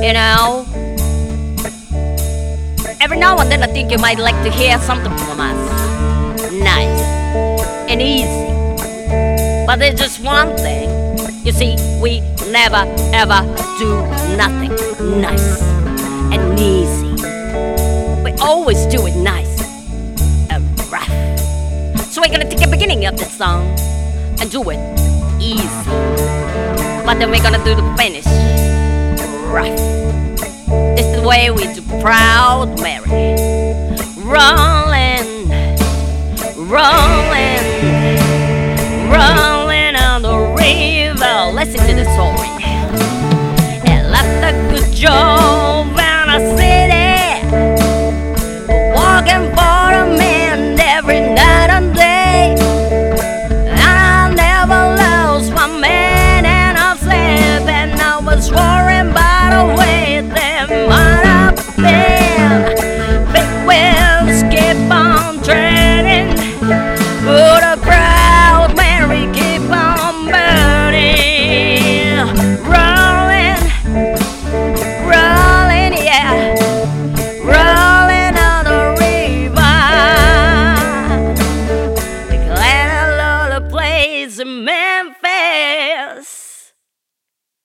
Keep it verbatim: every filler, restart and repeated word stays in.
You know, every now and then I think you might like to hear something from us. Nice and easy. But there's just one thing. You see, we never ever do nothing nice and easy. We always do it nice and rough. So we're gonna take the beginning of the song and do it easy. But then we're gonna do the finish rough. This is the way we do Proud Mary. Rolling, rolling, rolling on the river. Listen to the story.